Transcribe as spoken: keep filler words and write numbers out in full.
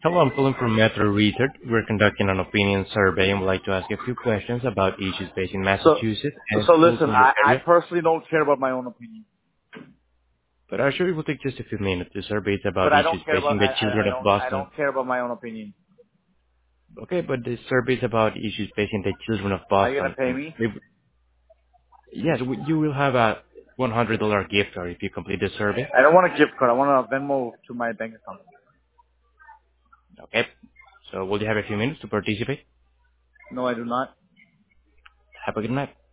Hello, I'm calling from Metro Research. We're conducting an opinion survey and would like to ask a few questions about issues based in So, Massachusetts and so schools listen, in your I, I area. personally don't care about my own opinion, But I'm sure it will take just a few minutes. The survey is but about I issues don't care facing about, the I, I, children I of don't, I Boston. don't care about my own opinion. Okay, but the survey is about issues facing the children of Are you gonna Boston. pay And me? we- yes, we- you will have a one hundred dollars gift card if you complete the survey. I don't want a gift card. I want a Venmo to my bank account. Okay, so will you have a few minutes to participate? No, I do not. Have a good night.